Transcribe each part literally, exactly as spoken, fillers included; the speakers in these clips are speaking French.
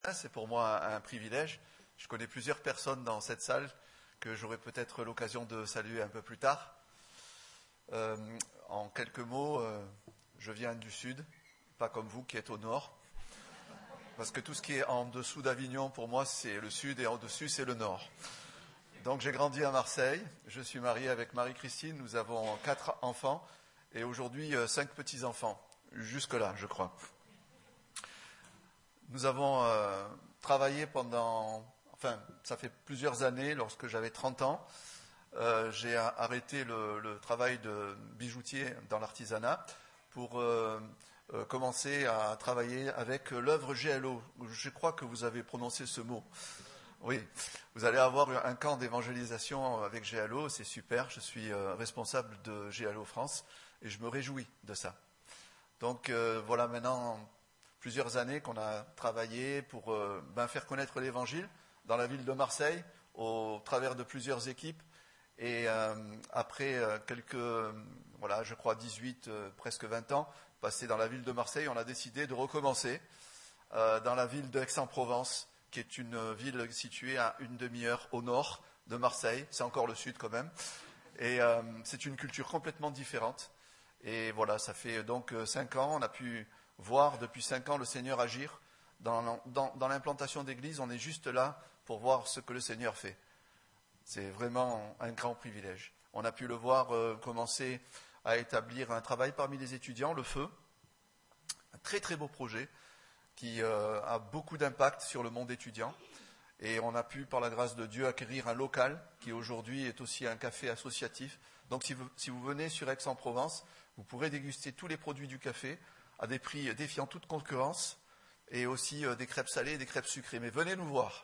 C'est pour moi un privilège. Je connais plusieurs personnes dans cette salle que j'aurai peut-être l'occasion de saluer un peu plus tard. Euh, en quelques mots, euh, je viens du sud, pas comme vous qui êtes au nord. Parce que tout ce qui est en dessous d'Avignon, pour moi, c'est le sud et en dessus, c'est le nord. Donc j'ai grandi à Marseille. Je suis marié avec Marie-Christine. Nous avons quatre enfants et aujourd'hui euh, cinq petits-enfants. Jusque-là, je crois. Nous avons euh, travaillé pendant, enfin, ça fait plusieurs années, lorsque j'avais trente ans, euh, j'ai arrêté le, le travail de bijoutier dans l'artisanat pour euh, euh, commencer à travailler avec l'œuvre G L O. Je crois que vous avez prononcé ce mot. Oui, vous allez avoir un camp d'évangélisation avec G L O, c'est super, je suis euh, responsable de G L O France et je me réjouis de ça. Donc euh, voilà maintenant plusieurs années qu'on a travaillé pour euh, ben, faire connaître l'Évangile dans la ville de Marseille au travers de plusieurs équipes. Et euh, après euh, quelques, euh, voilà, je crois dix-huit, euh, presque vingt ans, passés dans la ville de Marseille, on a décidé de recommencer euh, dans la ville d'Aix-en-Provence, qui est une ville située à une demi-heure au nord de Marseille. C'est encore le sud quand même. Et euh, c'est une culture complètement différente. Et voilà, ça fait donc cinq ans, on a pu voir depuis cinq ans le Seigneur agir. Dans, dans, dans l'implantation d'église, on est juste là pour voir ce que le Seigneur fait. C'est vraiment un grand privilège. On a pu le voir euh, commencer à établir un travail parmi les étudiants, le Feu. Un très très beau projet qui euh, a beaucoup d'impact sur le monde étudiant. Et on a pu, par la grâce de Dieu, acquérir un local qui aujourd'hui est aussi un café associatif. Donc si vous, si vous venez sur Aix-en-Provence, vous pourrez déguster tous les produits du café à des prix défiant toute concurrence et aussi euh, des crêpes salées et des crêpes sucrées. Mais venez nous voir.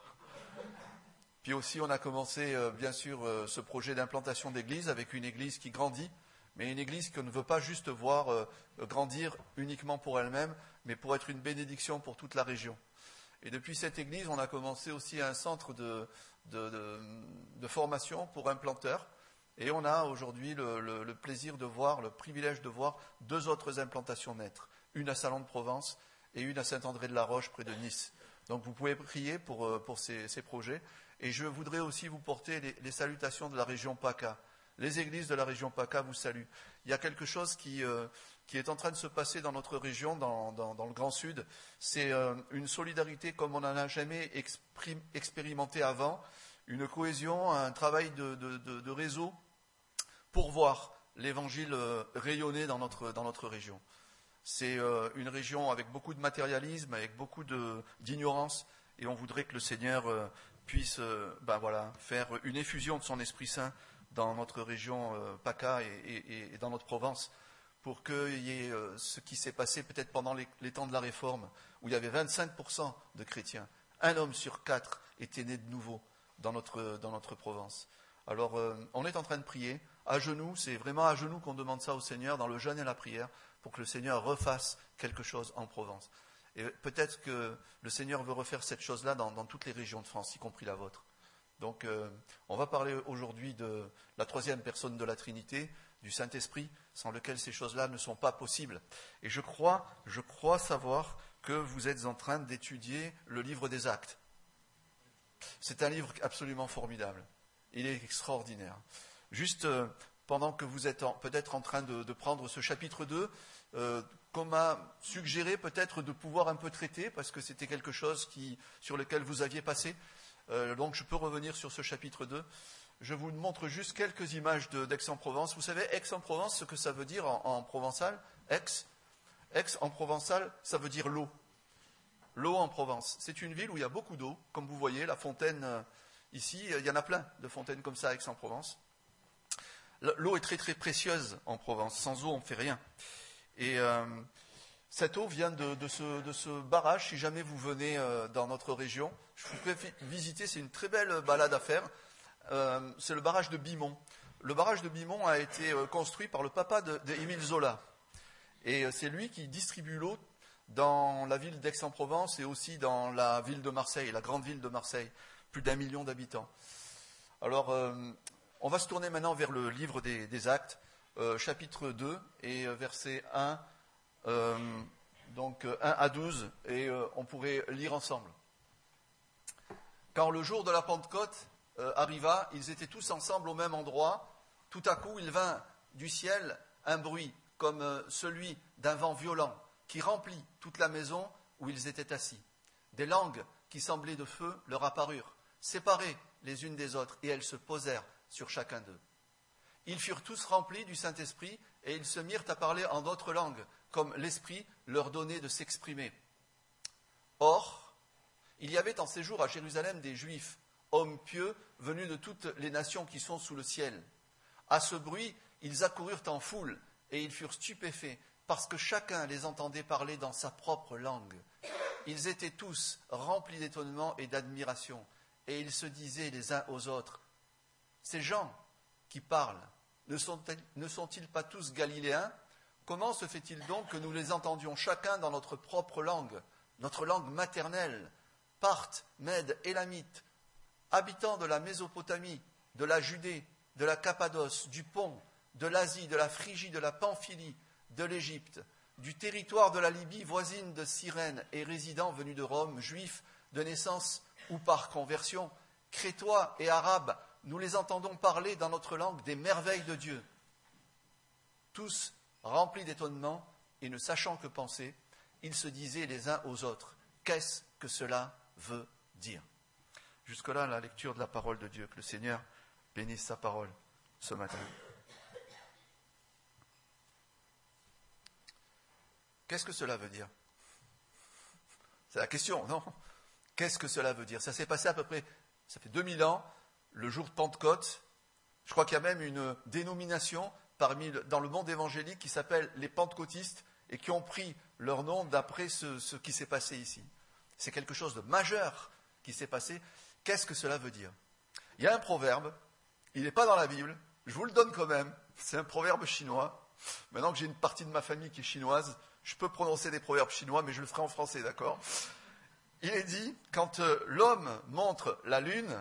Puis aussi, on a commencé, euh, bien sûr, euh, ce projet d'implantation d'église avec une église qui grandit, mais une église qu'on ne veut pas juste voir euh, grandir uniquement pour elle-même, mais pour être une bénédiction pour toute la région. Et depuis cette église, on a commencé aussi un centre de, de, de, de formation pour implanteurs. Et on a aujourd'hui le, le, le plaisir de voir, le privilège de voir deux autres implantations naître. Une à Salon de Provence et une à Saint-André-de-la-Roche près de Nice. Donc vous pouvez prier pour, pour ces, ces projets. Et je voudrais aussi vous porter les, les salutations de la région PACA. Les églises de la région PACA vous saluent. Il y a quelque chose qui, euh, qui est en train de se passer dans notre région, dans, dans, dans le Grand Sud. C'est euh, une solidarité comme on n'en a jamais exprim, expérimenté avant, une cohésion, un travail de, de, de, de réseau pour voir l'évangile euh, rayonner dans notre, dans notre région. C'est euh, une région avec beaucoup de matérialisme, avec beaucoup de, d'ignorance, et on voudrait que le Seigneur euh, puisse euh, ben voilà, faire une effusion de son Esprit Saint dans notre région euh, PACA et, et, et dans notre Provence, pour qu'il y ait euh, ce qui s'est passé peut-être pendant les, les temps de la Réforme, où il y avait vingt-cinq pour cent de chrétiens. Un homme sur quatre était né de nouveau dans notre, dans notre Provence. Alors, euh, on est en train de prier, à genoux, c'est vraiment à genoux qu'on demande ça au Seigneur, dans le jeûne et la prière, pour que le Seigneur refasse quelque chose en Provence. Et peut-être que le Seigneur veut refaire cette chose-là dans, dans toutes les régions de France, y compris la vôtre. Donc, euh, on va parler aujourd'hui de la troisième personne de la Trinité, du Saint-Esprit, sans lequel ces choses-là ne sont pas possibles. Et je crois, je crois savoir que vous êtes en train d'étudier le livre des Actes. C'est un livre absolument formidable. Il est extraordinaire. Juste euh, pendant que vous êtes en, peut-être en train de, de prendre ce chapitre deux, euh, qu'on m'a suggéré peut-être de pouvoir un peu traiter, parce que c'était quelque chose qui, sur lequel vous aviez passé. Euh, donc je peux revenir sur ce chapitre deux. Je vous montre juste quelques images de, d'Aix-en-Provence. Vous savez, Aix-en-Provence, ce que ça veut dire en, en provençal, Aix, Aix en provençal, ça veut dire l'eau. L'eau en Provence. C'est une ville où il y a beaucoup d'eau. Comme vous voyez, la fontaine, euh, ici, il y en a plein de fontaines comme ça à Aix-en-Provence. L'eau est très très précieuse en Provence. Sans eau, on ne fait rien. Et euh, cette eau vient de, de, ce, de ce barrage. Si jamais vous venez euh, dans notre région, je vous fais visiter, c'est une très belle balade à faire. Euh, c'est le barrage de Bimont. Le barrage de Bimont a été euh, construit par le papa d'Émile Zola. Et euh, c'est lui qui distribue l'eau dans la ville d'Aix-en-Provence et aussi dans la ville de Marseille, la grande ville de Marseille. Plus d'un million d'habitants. Alors, euh, on va se tourner maintenant vers le livre des, des Actes, euh, chapitre deux, et euh, versets un, euh, donc, un à douze, et euh, on pourrait lire ensemble. quand le jour de la Pentecôte euh, arriva, ils étaient tous ensemble au même endroit. Tout à coup, il vint du ciel un bruit, comme euh, celui d'un vent violent, qui remplit toute la maison où ils étaient assis. Des langues qui semblaient de feu leur apparurent, séparées les unes des autres, et elles se posèrent sur chacun d'eux. Ils furent tous remplis du Saint-Esprit, et ils se mirent à parler en d'autres langues, comme l'Esprit leur donnait de s'exprimer. Or, il y avait en séjour à Jérusalem des Juifs, hommes pieux, venus de toutes les nations qui sont sous le ciel. À ce bruit, ils accoururent en foule, et ils furent stupéfaits, parce que chacun les entendait parler dans sa propre langue. Ils étaient tous remplis d'étonnement et d'admiration, et ils se disaient les uns aux autres, « Ces gens qui parlent, ne sont-ils, ne sont-ils pas tous galiléens? Comment se fait-il donc que nous les entendions chacun dans notre propre langue, notre langue maternelle, Parthes, Mèdes, Élamites, habitants de la Mésopotamie, de la Judée, de la Cappadoce, du Pont, de l'Asie, de la Phrygie, de la Pamphylie, de l'Égypte, du territoire de la Libye voisine de Cyrène et résidents venus de Rome, juifs de naissance ou par conversion, crétois et arabes, nous les entendons parler dans notre langue des merveilles de Dieu. Tous remplis d'étonnement et ne sachant que penser, ils se disaient les uns aux autres, qu'est-ce que cela veut dire? Jusque-là, la lecture de la parole de Dieu. Que le Seigneur bénisse sa parole ce matin. Qu'est-ce que cela veut dire? C'est la question, non? Qu'est-ce que cela veut dire? Ça s'est passé à peu près, ça fait deux mille ans, le jour de Pentecôte. Je crois qu'il y a même une dénomination parmi, dans le monde évangélique qui s'appelle les pentecôtistes et qui ont pris leur nom d'après ce, ce qui s'est passé ici. C'est quelque chose de majeur qui s'est passé. Qu'est-ce que cela veut dire? Il y a un proverbe, il n'est pas dans la Bible, je vous le donne quand même, c'est un proverbe chinois. Maintenant que j'ai une partie de ma famille qui est chinoise, je peux prononcer des proverbes chinois, mais je le ferai en français, d'accord? Il est dit, quand euh, l'homme montre la lune,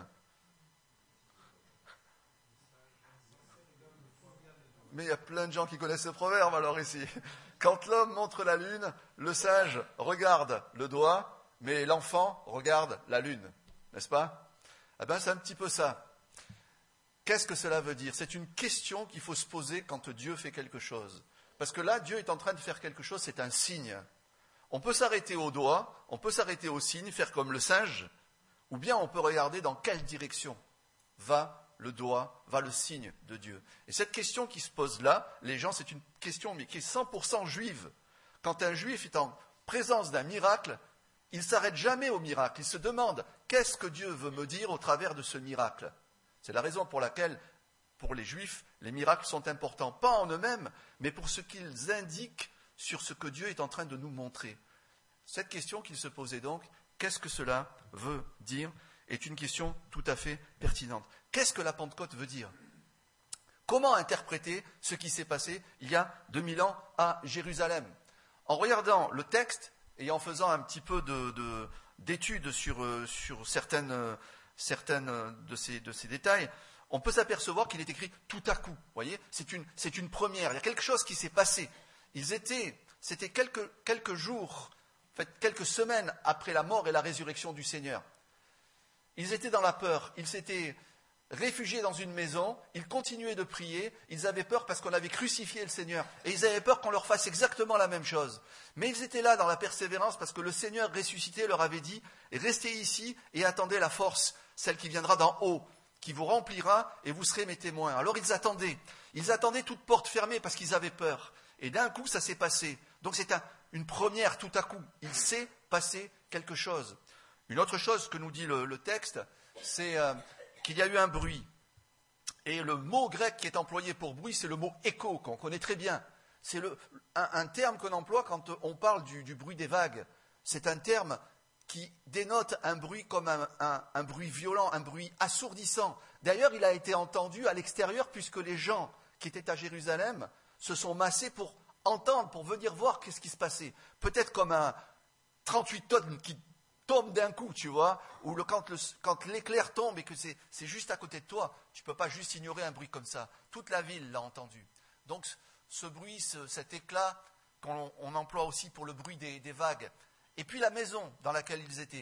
mais il y a plein de gens qui connaissent ce proverbe alors ici. Quand l'homme montre la lune, le sage regarde le doigt, mais l'enfant regarde la lune, n'est-ce pas? Eh bien, c'est un petit peu ça. Qu'est-ce que cela veut dire? C'est une question qu'il faut se poser quand Dieu fait quelque chose. Parce que là, Dieu est en train de faire quelque chose, c'est un signe. On peut s'arrêter au doigt, on peut s'arrêter au signe, faire comme le singe, ou bien on peut regarder dans quelle direction va le doigt, va le signe de Dieu. Et cette question qui se pose là, les gens, c'est une question mais qui est cent pour cent juive. Quand un juif est en présence d'un miracle, il ne s'arrête jamais au miracle. Il se demande, qu'est-ce que Dieu veut me dire au travers de ce miracle? C'est la raison pour laquelle, pour les juifs, les miracles sont importants, pas en eux-mêmes, mais pour ce qu'ils indiquent sur ce que Dieu est en train de nous montrer. Cette question qu'il se posait donc, qu'est-ce que cela veut dire, est une question tout à fait pertinente. Qu'est-ce que la Pentecôte veut dire? Comment interpréter ce qui s'est passé il y a deux mille ans à Jérusalem? En regardant le texte et en faisant un petit peu de, de, d'études sur, sur certaines, certaines de, ces, de ces détails, on peut s'apercevoir qu'il est écrit tout à coup. Vous voyez, c'est une, c'est une première. Il y a quelque chose qui s'est passé. Ils étaient, c'était quelques, quelques jours, en fait, quelques semaines après la mort et la résurrection du Seigneur. Ils étaient dans la peur. Ils s'étaient réfugiés dans une maison. Ils continuaient de prier. Ils avaient peur parce qu'on avait crucifié le Seigneur. Et ils avaient peur qu'on leur fasse exactement la même chose. Mais ils étaient là dans la persévérance parce que le Seigneur ressuscité leur avait dit « Restez ici et attendez la force, celle qui viendra d'en haut, qui vous remplira et vous serez mes témoins. » Alors ils attendaient. Ils attendaient toute porte fermée parce qu'ils avaient peur. Et d'un coup, ça s'est passé. Donc c'est un, une première tout à coup. Il s'est passé quelque chose. Une autre chose que nous dit le, le texte, c'est euh, qu'il y a eu un bruit. Et le mot grec qui est employé pour bruit, c'est le mot écho, qu'on connaît très bien. C'est le, un, un terme qu'on emploie quand on parle du, du bruit des vagues. C'est un terme qui dénote un bruit comme un, un, un bruit violent, un bruit assourdissant. D'ailleurs, il a été entendu à l'extérieur puisque les gens qui étaient à Jérusalem se sont massés pour entendre, pour venir voir qu'est-ce qui se passait. Peut-être comme un trente-huit tonnes qui tombe d'un coup, tu vois, ou le, quand, le, quand l'éclair tombe et que c'est, c'est juste à côté de toi, tu ne peux pas juste ignorer un bruit comme ça. Toute la ville l'a entendu. Donc ce bruit, ce, cet éclat qu'on on emploie aussi pour le bruit des, des vagues. Et puis la maison dans laquelle ils étaient.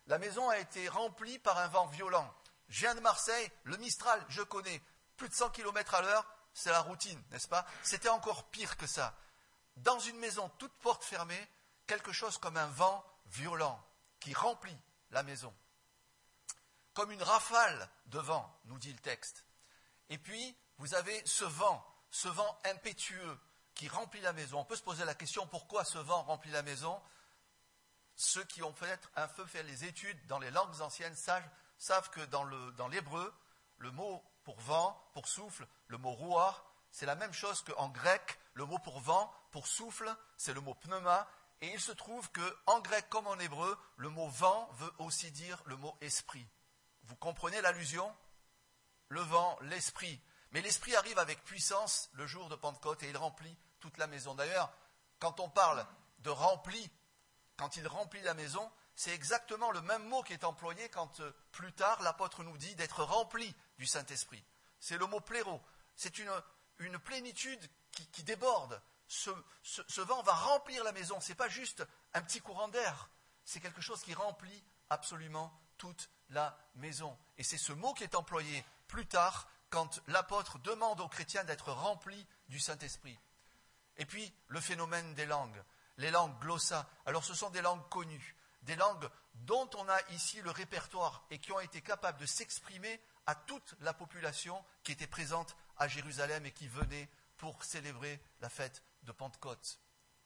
La maison a été remplie par un vent violent. Je viens de Marseille, le Mistral, je connais. Plus de cent kilomètres à l'heure, c'est la routine, n'est-ce pas? C'était encore pire que ça. Dans une maison, toute porte fermée, quelque chose comme un vent violent qui remplit la maison. Comme une rafale de vent, nous dit le texte. Et puis, vous avez ce vent, ce vent impétueux qui remplit la maison. On peut se poser la question, pourquoi ce vent remplit la maison? Ceux qui ont peut-être un peu fait les études dans les langues anciennes savent, savent que dans, le, dans l'hébreu, le mot pour vent, pour souffle, le mot ruach, c'est la même chose qu'en grec, le mot pour vent, pour souffle, c'est le mot pneuma. Et il se trouve qu'en grec comme en hébreu, le mot vent veut aussi dire le mot esprit. Vous comprenez l'allusion? Le vent, l'esprit. Mais l'esprit arrive avec puissance le jour de Pentecôte et il remplit toute la maison. D'ailleurs, quand on parle de rempli, quand il remplit la maison, c'est exactement le même mot qui est employé quand euh, plus tard l'apôtre nous dit d'être rempli du Saint-Esprit. C'est le mot pléro. C'est une, une plénitude qui, qui déborde. Ce, ce, ce vent va remplir la maison. Ce n'est pas juste un petit courant d'air. C'est quelque chose qui remplit absolument toute la maison. Et c'est ce mot qui est employé plus tard quand l'apôtre demande aux chrétiens d'être remplis du Saint-Esprit. Et puis, le phénomène des langues. Les langues glossa. Alors, ce sont des langues connues. Des langues dont on a ici le répertoire et qui ont été capables de s'exprimer à toute la population qui était présente à Jérusalem et qui venait pour célébrer la fête de Pentecôte.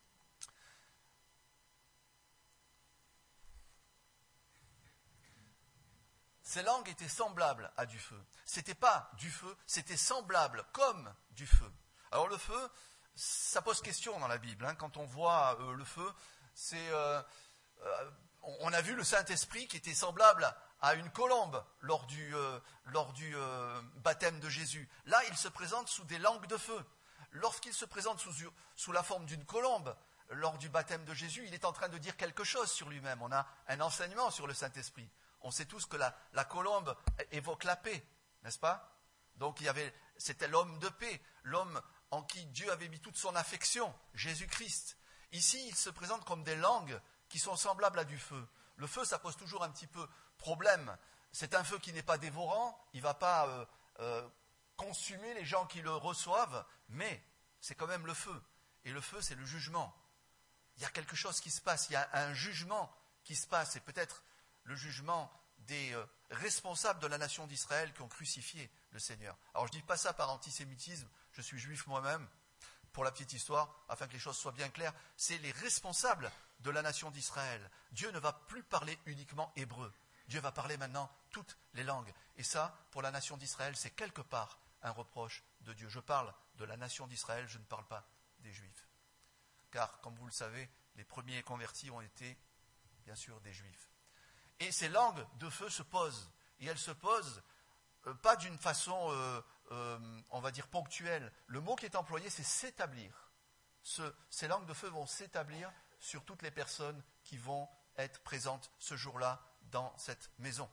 Ces langues étaient semblables à du feu. Ce n'était pas du feu, c'était semblable, comme du feu. Alors le feu, ça pose question dans la Bible. Hein. Quand on voit euh, le feu, c'est, euh, euh, on a vu le Saint-Esprit qui était semblable à une colombe lors du, euh, lors du euh, baptême de Jésus. Là, il se présente sous des langues de feu. Lorsqu'il se présente sous, sous la forme d'une colombe, lors du baptême de Jésus, il est en train de dire quelque chose sur lui-même. On a un enseignement sur le Saint-Esprit. On sait tous que la, la colombe évoque la paix, n'est-ce pas? Donc il y avait, c'était l'homme de paix, l'homme en qui Dieu avait mis toute son affection, Jésus-Christ. Ici, il se présente comme des langues qui sont semblables à du feu. Le feu, ça pose toujours un petit peu problème. C'est un feu qui n'est pas dévorant, il ne va pas euh, euh, consumer les gens qui le reçoivent, mais c'est quand même le feu. Et le feu, c'est le jugement. Il y a quelque chose qui se passe, il y a un jugement qui se passe, et peut-être le jugement des euh, responsables de la nation d'Israël qui ont crucifié le Seigneur. Alors je ne dis pas ça par antisémitisme, je suis juif moi-même, pour la petite histoire, afin que les choses soient bien claires, c'est les responsables de la nation d'Israël. Dieu ne va plus parler uniquement hébreu, Dieu va parler maintenant toutes les langues. Et ça, pour la nation d'Israël, c'est quelque part un reproche de Dieu. Je parle de la nation d'Israël, je ne parle pas des Juifs. Car, comme vous le savez, les premiers convertis ont été, bien sûr, des Juifs. Et ces langues de feu se posent. Et elles se posent euh, pas d'une façon, euh, euh, on va dire, ponctuelle. Le mot qui est employé, c'est s'établir. Ce, ces langues de feu vont s'établir sur toutes les personnes qui vont être présentes ce jour-là dans cette maison.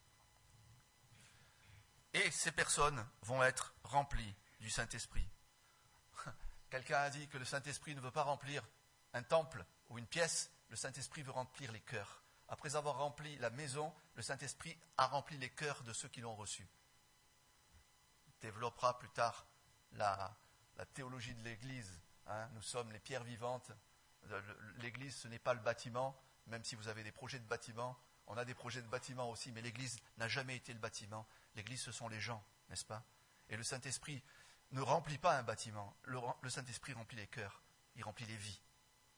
Et ces personnes vont être remplies du Saint-Esprit. Quelqu'un a dit que le Saint-Esprit ne veut pas remplir un temple ou une pièce, le Saint-Esprit veut remplir les cœurs. Après avoir rempli la maison, le Saint-Esprit a rempli les cœurs de ceux qui l'ont reçu. Il développera plus tard la, la théologie de l'Église. Hein. Nous sommes les pierres vivantes. L'Église, ce n'est pas le bâtiment, même si vous avez des projets de bâtiment. On a des projets de bâtiment aussi, mais l'Église n'a jamais été le bâtiment. L'Église, ce sont les gens, n'est-ce pas? Et le Saint-Esprit ne remplit pas un bâtiment. Le, le Saint-Esprit remplit les cœurs, il remplit les vies.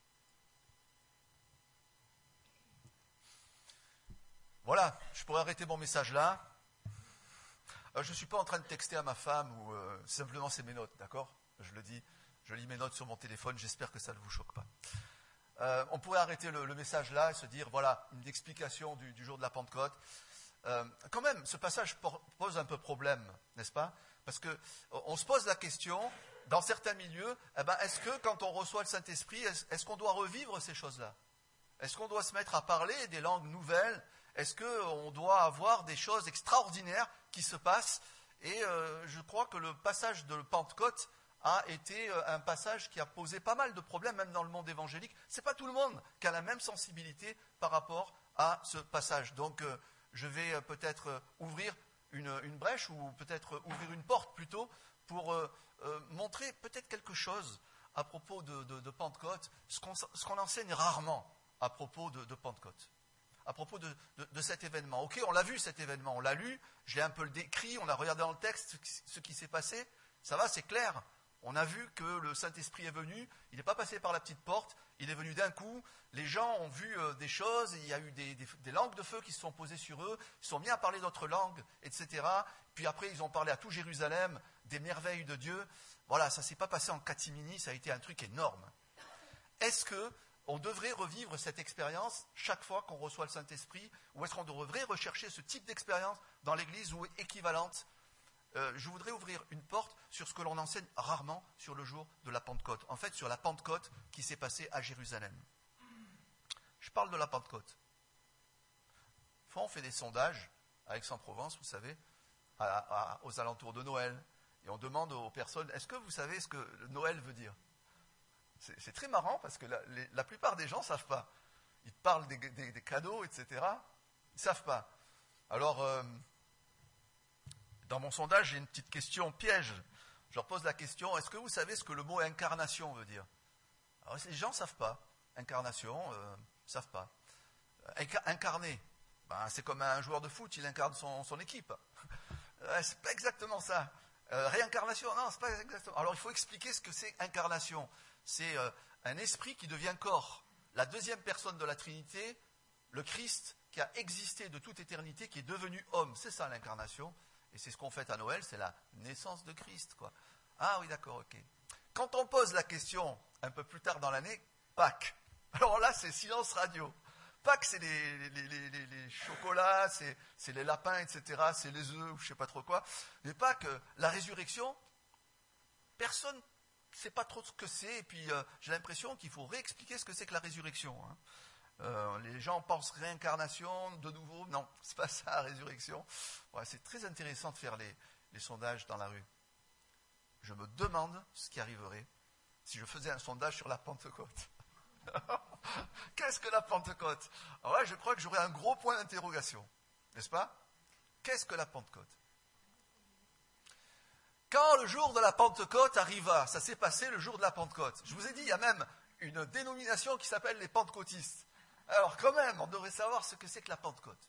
Voilà, je pourrais arrêter mon message là. Euh, je ne suis pas en train de texter à ma femme ou euh, simplement c'est mes notes, d'accord? Je le dis, je lis mes notes sur mon téléphone, j'espère que ça ne vous choque pas. Euh, on pourrait arrêter le, le message là et se dire, voilà, une explication du, du jour de la Pentecôte. Euh, quand même, ce passage pose un peu problème, n'est-ce pas? Parce qu'on se pose la question, dans certains milieux, eh ben, est-ce que quand on reçoit le Saint-Esprit, est-ce, est-ce qu'on doit revivre ces choses-là? Est-ce qu'on doit se mettre à parler des langues nouvelles? Est-ce qu'on doit avoir des choses extraordinaires qui se passent? Et euh, je crois que le passage de Pentecôte a été euh, un passage qui a posé pas mal de problèmes, même dans le monde évangélique. Ce n'est pas tout le monde qui a la même sensibilité par rapport à ce passage. Donc, euh, je vais euh, peut-être euh, ouvrir une, une brèche, ou peut-être euh, ouvrir une porte plutôt, pour euh, euh, montrer peut-être quelque chose à propos de, de, de Pentecôte, ce qu'on, ce qu'on enseigne rarement à propos de, de Pentecôte, à propos de, de, de cet événement. Ok, on l'a vu cet événement, on l'a lu, je l'ai un peu décrit, on a regardé dans le texte ce qui s'est passé, ça va, c'est clair. On a vu que le Saint-Esprit est venu, il n'est pas passé par la petite porte, il est venu d'un coup, les gens ont vu euh, des choses, il y a eu des, des, des langues de feu qui se sont posées sur eux, ils se sont mis à parler d'autres langues, et cetera. Puis après, ils ont parlé à tout Jérusalem des merveilles de Dieu. Voilà, ça ne s'est pas passé en catimini, ça a été un truc énorme. Est-ce qu'on devrait revivre cette expérience chaque fois qu'on reçoit le Saint-Esprit, ou est-ce qu'on devrait rechercher ce type d'expérience dans l'Église ou équivalente? Euh, je voudrais ouvrir une porte sur ce que l'on enseigne rarement sur le jour de la Pentecôte. En fait, sur la Pentecôte qui s'est passée à Jérusalem. Je parle de la Pentecôte. Fois, on fait des sondages à Aix-en-Provence, vous savez, à, à, aux alentours de Noël. Et on demande aux personnes, est-ce que vous savez ce que Noël veut dire? C'est, c'est très marrant parce que la, les, la plupart des gens ne savent pas. Ils parlent des, des, des cadeaux, et cetera. Ils ne savent pas. Alors... Euh, Dans mon sondage, j'ai une petite question piège. Je leur pose la question, est-ce que vous savez ce que le mot incarnation veut dire? Alors, les gens ne savent pas. Incarnation, euh, ils ne savent pas. Incarner, ben, c'est comme un joueur de foot, il incarne son, son équipe. Euh, c'est pas exactement ça. Euh, réincarnation, non, c'est pas exactement. Alors il faut expliquer ce que c'est incarnation. C'est euh, un esprit qui devient corps. La deuxième personne de la Trinité, le Christ, qui a existé de toute éternité, qui est devenu homme. C'est ça l'incarnation. Et c'est ce qu'on fête à Noël, c'est la naissance de Christ, quoi. Ah oui, d'accord, ok. Quand on pose la question, un peu plus tard dans l'année, Pâques. Alors là, c'est silence radio. Pâques, c'est les, les, les, les, les chocolats, c'est, c'est les lapins, et cetera. C'est les œufs, ou je ne sais pas trop quoi. Mais Pâques, la résurrection, personne ne sait pas trop ce que c'est. Et puis, euh, j'ai l'impression qu'il faut réexpliquer ce que c'est que la résurrection, hein. Euh, les gens pensent réincarnation, de nouveau, non, c'est pas ça la résurrection. Ouais, c'est très intéressant de faire les, les sondages dans la rue. Je me demande ce qui arriverait si je faisais un sondage sur la Pentecôte. Qu'est-ce que la Pentecôte? Alors là, je crois que j'aurais un gros point d'interrogation, n'est-ce pas? Qu'est-ce que la Pentecôte? Quand le jour de la Pentecôte arriva, ça s'est passé le jour de la Pentecôte. Je vous ai dit, il y a même une dénomination qui s'appelle les pentecôtistes. Alors quand même, on devrait savoir ce que c'est que la Pentecôte.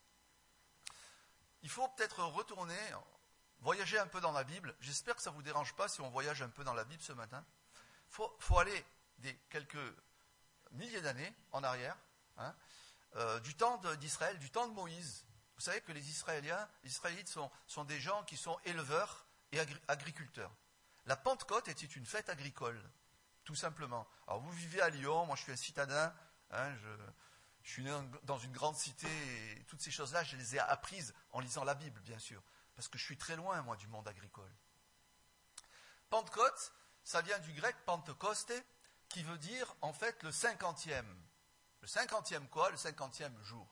Il faut peut-être retourner, voyager un peu dans la Bible. J'espère que ça ne vous dérange pas si on voyage un peu dans la Bible ce matin. Il faut, faut aller des quelques milliers d'années en arrière, hein, euh, du temps de, d'Israël, du temps de Moïse. Vous savez que les Israéliens, les Israélites sont, sont des gens qui sont éleveurs et agri- agriculteurs. La Pentecôte était une fête agricole, tout simplement. Alors vous vivez à Lyon, moi je suis un citadin. Hein, je, je suis né dans une grande cité et toutes ces choses-là, je les ai apprises en lisant la Bible, bien sûr, parce que je suis très loin, moi, du monde agricole. Pentecôte, ça vient du grec Pentecoste, qui veut dire, en fait, le cinquantième. Le cinquantième quoi? Le cinquantième jour.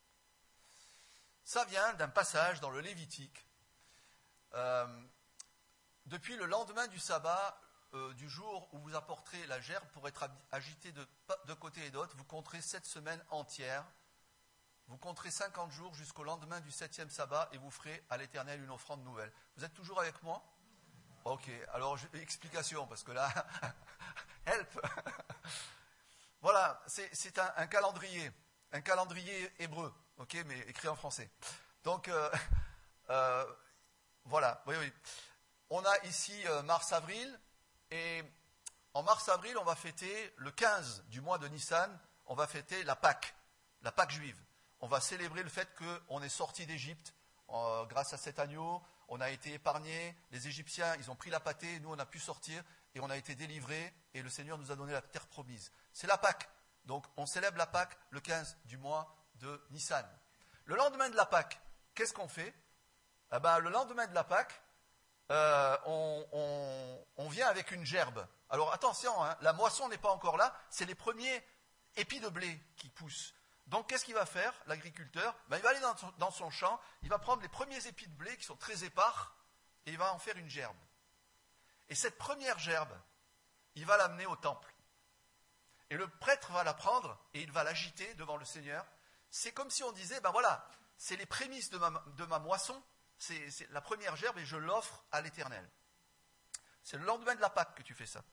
Ça vient d'un passage dans le Lévitique. Euh, depuis le lendemain du sabbat, Euh, du jour où vous apporterez la gerbe pour être agité de, de côté et d'autre, vous compterez sept semaines entières. Vous compterez cinquante jours jusqu'au lendemain du septième sabbat et vous ferez à l'Éternel une offrande nouvelle. Vous êtes toujours avec moi? Ok, alors je, explication, parce que là, help. Voilà, c'est, c'est un, un calendrier, un calendrier hébreu, ok, mais écrit en français. Donc, euh, euh, voilà, oui, oui. On a ici euh, mars-avril. Et en mars-avril, on va fêter le quinze du mois de Nissan, on va fêter la Pâque, la Pâque juive. On va célébrer le fait qu'on est sorti d'Égypte euh, grâce à cet agneau, on a été épargnés, les Égyptiens, ils ont pris la pâtée, nous on a pu sortir et on a été délivrés et le Seigneur nous a donné la terre promise. C'est la Pâque. Donc on célèbre la Pâque le quinze du mois de Nissan. Le lendemain de la Pâque, qu'est-ce qu'on fait? Eh ben, le lendemain de la Pâque, Euh, on, on, on vient avec une gerbe. Alors attention, hein, la moisson n'est pas encore là, c'est les premiers épis de blé qui poussent. Donc qu'est-ce qu'il va faire, l'agriculteur? Ben, il va aller dans son, dans son champ, il va prendre les premiers épis de blé qui sont très épars, et il va en faire une gerbe. Et cette première gerbe, il va l'amener au temple. Et le prêtre va la prendre, et il va l'agiter devant le Seigneur, c'est comme si on disait, ben voilà, c'est les prémices de ma, de ma moisson, c'est, c'est la première gerbe et je l'offre à l'Éternel. C'est le lendemain de la Pâque que tu fais ça.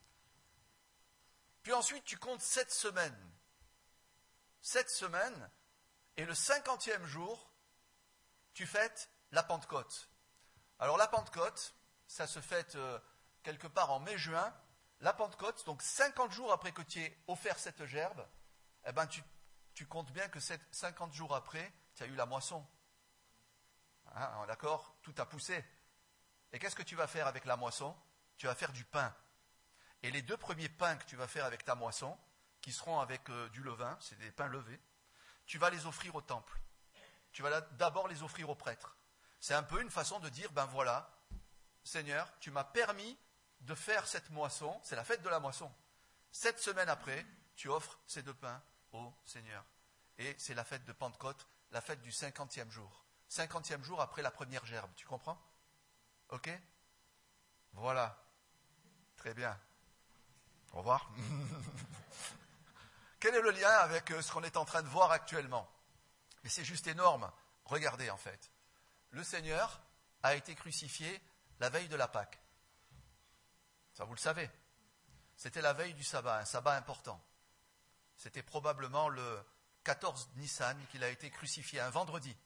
Puis ensuite, tu comptes sept semaines. Sept semaines, et le cinquantième jour, tu fêtes la Pentecôte. Alors la Pentecôte, ça se fête euh, quelque part en mai-juin. La Pentecôte, donc cinquante jours après que tu aies offert cette gerbe, eh ben tu, tu comptes bien que cinquante jours après, tu as eu la moisson. Hein, d'accord ? Tout a poussé. Et qu'est-ce que tu vas faire avec la moisson ? Tu vas faire du pain. Et les deux premiers pains que tu vas faire avec ta moisson, qui seront avec euh, du levain, c'est des pains levés, tu vas les offrir au temple. Tu vas d'abord les offrir au prêtre. C'est un peu une façon de dire, ben voilà, Seigneur, tu m'as permis de faire cette moisson, c'est la fête de la moisson. Sept semaines après, tu offres ces deux pains au Seigneur. Et c'est la fête de Pentecôte, la fête du cinquantième jour. Cinquantième jour après la première gerbe, tu comprends ? Ok ? Voilà. Très bien. Au revoir. Quel est le lien avec ce qu'on est en train de voir actuellement ? Mais c'est juste énorme. Regardez en fait. Le Seigneur a été crucifié la veille de la Pâque. Ça, vous le savez. C'était la veille du sabbat, un sabbat important. C'était probablement le quatorze Nissan qu'il a été crucifié, un vendredi.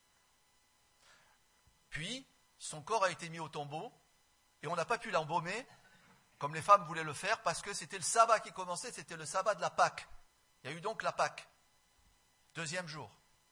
Puis, son corps a été mis au tombeau et on n'a pas pu l'embaumer comme les femmes voulaient le faire parce que c'était le sabbat qui commençait, c'était le sabbat de la Pâque. Il y a eu donc la Pâque. Deuxième jour.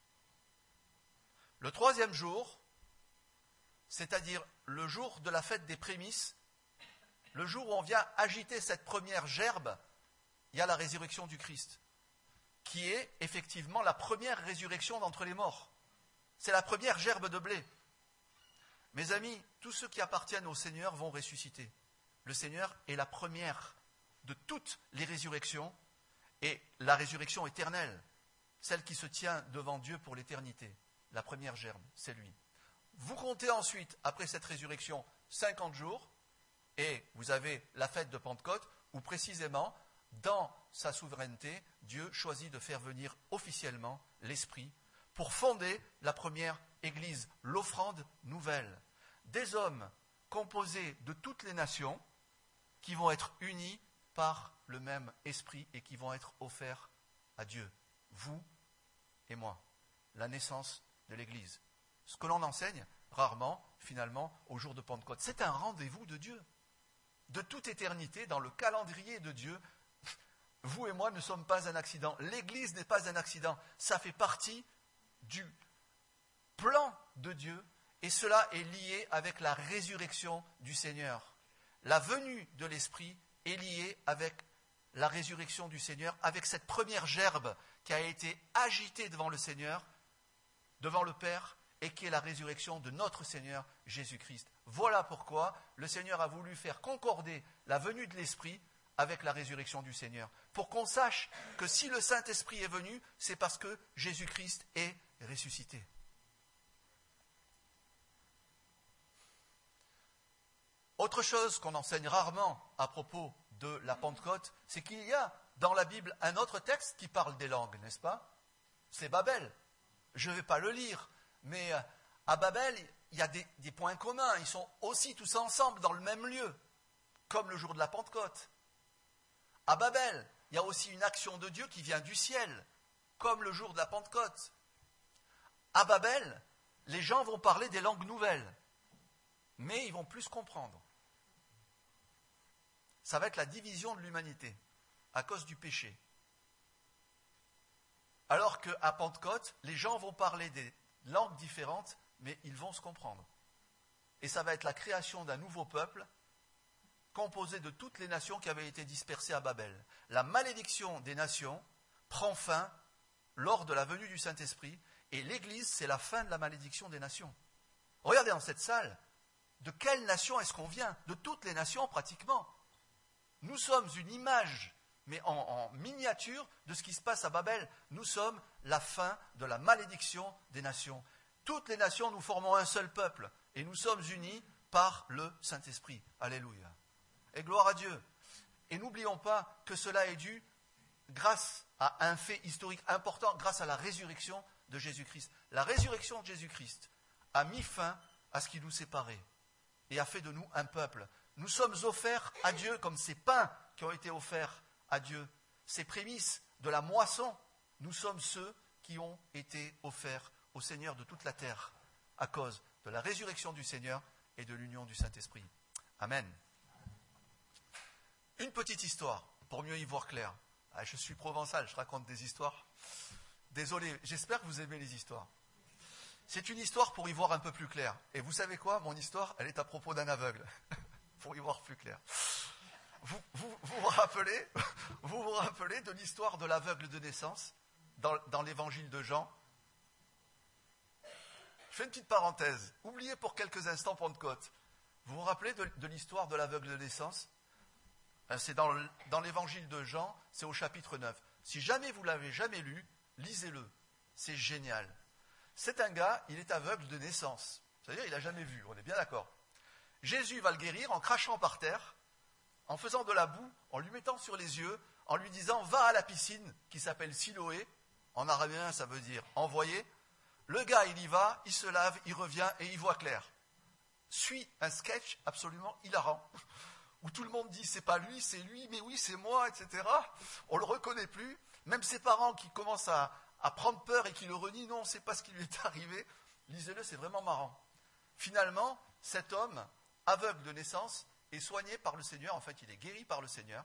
Le troisième jour, c'est-à-dire le jour de la fête des prémices, le jour où on vient agiter cette première gerbe, il y a la résurrection du Christ, qui est effectivement la première résurrection d'entre les morts. C'est la première gerbe de blé. Mes amis, tous ceux qui appartiennent au Seigneur vont ressusciter. Le Seigneur est la première de toutes les résurrections et la résurrection éternelle, celle qui se tient devant Dieu pour l'éternité. La première gerbe, c'est lui. Vous comptez ensuite, après cette résurrection, cinquante jours, et vous avez la fête de Pentecôte, où précisément, dans sa souveraineté, Dieu choisit de faire venir officiellement l'Esprit pour fonder la première Église, l'offrande nouvelle. Des hommes composés de toutes les nations qui vont être unis par le même Esprit et qui vont être offerts à Dieu, vous et moi. La naissance de l'Église. Ce que l'on enseigne rarement, finalement, au jour de Pentecôte. C'est un rendez-vous de Dieu. De toute éternité, dans le calendrier de Dieu, vous et moi ne sommes pas un accident. L'Église n'est pas un accident. Ça fait partie du plan de Dieu et cela est lié avec la résurrection du Seigneur. La venue de l'Esprit est liée avec la résurrection du Seigneur, avec cette première gerbe qui a été agitée devant le Seigneur, devant le Père, et qui est la résurrection de notre Seigneur Jésus-Christ. Voilà pourquoi le Seigneur a voulu faire concorder la venue de l'Esprit avec la résurrection du Seigneur. Pour qu'on sache que si le Saint-Esprit est venu, c'est parce que Jésus-Christ est ressuscité. Autre chose qu'on enseigne rarement à propos de la Pentecôte, c'est qu'il y a dans la Bible un autre texte qui parle des langues, n'est-ce pas ? C'est Babel. Je ne vais pas le lire, mais à Babel, il y a des, des points communs. Ils sont aussi tous ensemble dans le même lieu, comme le jour de la Pentecôte. À Babel, il y a aussi une action de Dieu qui vient du ciel, comme le jour de la Pentecôte. À Babel, les gens vont parler des langues nouvelles, mais ils vont plus comprendre. Ça va être la division de l'humanité, à cause du péché. Alors qu'à Pentecôte, les gens vont parler des langues différentes, mais ils vont se comprendre. Et ça va être la création d'un nouveau peuple, composé de toutes les nations qui avaient été dispersées à Babel. La malédiction des nations prend fin lors de la venue du Saint-Esprit, et l'Église, c'est la fin de la malédiction des nations. Regardez dans cette salle, de quelle nation est-ce qu'on vient ? De toutes les nations, pratiquement. Nous sommes une image, mais en, en miniature, de ce qui se passe à Babel. Nous sommes la fin de la malédiction des nations. Toutes les nations, nous formons un seul peuple, et nous sommes unis par le Saint-Esprit. Alléluia. Et gloire à Dieu. Et n'oublions pas que cela est dû grâce à un fait historique important grâce à la résurrection de Jésus-Christ. La résurrection de Jésus-Christ a mis fin à ce qui nous séparait et a fait de nous un peuple. Nous sommes offerts à Dieu comme ces pains qui ont été offerts à Dieu. Ces prémices de la moisson, nous sommes ceux qui ont été offerts au Seigneur de toute la terre à cause de la résurrection du Seigneur et de l'union du Saint-Esprit. Amen. Une petite histoire pour mieux y voir clair. Ah, je suis provençal, je raconte des histoires. Désolé, j'espère que vous aimez les histoires. C'est une histoire pour y voir un peu plus clair. Et vous savez quoi? Mon histoire, elle est à propos d'un aveugle. Pour y voir plus clair. Vous vous, vous, vous, rappelez, vous vous rappelez de l'histoire de l'aveugle de naissance dans, dans l'évangile de Jean? Je fais une petite parenthèse. Oubliez pour quelques instants Pentecôte. Vous vous rappelez de, de l'histoire de l'aveugle de naissance? C'est dans, dans l'évangile de Jean, c'est au chapitre neuf. Si jamais vous ne l'avez jamais lu, lisez-le. C'est génial. C'est un gars, il est aveugle de naissance. C'est-à-dire, il n'a jamais vu, on est bien d'accord. Jésus va le guérir en crachant par terre, en faisant de la boue, en lui mettant sur les yeux, en lui disant « Va à la piscine » qui s'appelle Siloé. En araméen, ça veut dire « envoyer ». Le gars, il y va, il se lave, il revient et il voit clair. Suit un sketch absolument hilarant, où tout le monde dit « c'est pas lui, c'est lui, mais oui, c'est moi », et cetera. On ne le reconnaît plus. Même ses parents qui commencent à, à prendre peur et qui le renient « non, c'est pas ce qui lui est arrivé ». Lisez-le, c'est vraiment marrant. Finalement, cet homme, aveugle de naissance, est soigné par le Seigneur. En fait, il est guéri par le Seigneur.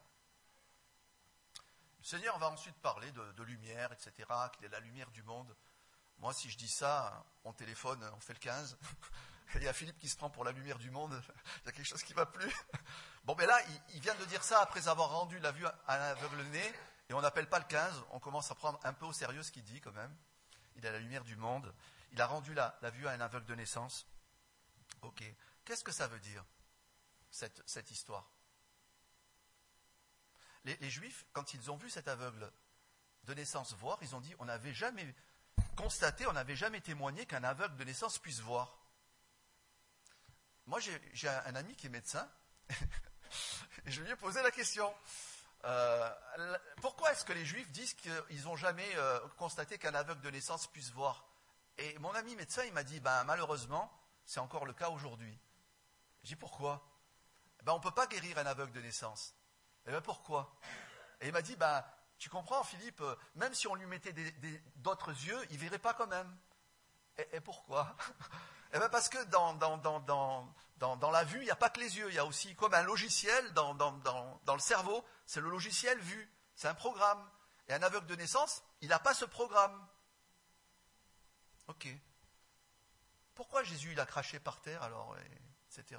Le Seigneur va ensuite parler de, de lumière, et cetera, qu'il est la lumière du monde. Moi, si je dis ça, on téléphone, on fait le quinze. Il y a Philippe qui se prend pour la lumière du monde. Il y a quelque chose qui ne va plus. Bon, mais là, il, il vient de dire ça après avoir rendu la vue à un aveugle-né. Et on n'appelle pas le quinze. On commence à prendre un peu au sérieux ce qu'il dit quand même. Il a la lumière du monde. Il a rendu la, la vue à un aveugle de naissance. Ok. Qu'est-ce que ça veut dire, cette, cette histoire? les, les Juifs, quand ils ont vu cet aveugle de naissance voir, ils ont dit, on n'avait jamais constaté, on n'avait jamais témoigné qu'un aveugle de naissance puisse voir. Moi, j'ai, j'ai un ami qui est médecin, et je lui ai posé la question. Euh, pourquoi est-ce que les Juifs disent qu'ils n'ont jamais euh, constaté qu'un aveugle de naissance puisse voir? Et mon ami médecin, il m'a dit, ben, malheureusement, c'est encore le cas aujourd'hui. J'ai dit, pourquoi? Ben, on ne peut pas guérir un aveugle de naissance. Et ben, pourquoi? Et il m'a dit, ben, tu comprends, Philippe, même si on lui mettait des, des, d'autres yeux, il ne verrait pas quand même. Et, et pourquoi? Eh bien parce que dans, dans, dans, dans, dans, dans la vue, il n'y a pas que les yeux, il y a aussi comme un logiciel dans, dans, dans, dans le cerveau, c'est le logiciel vue, c'est un programme. Et un aveugle de naissance, il n'a pas ce programme. Ok. Pourquoi Jésus il a craché par terre alors, et, etc.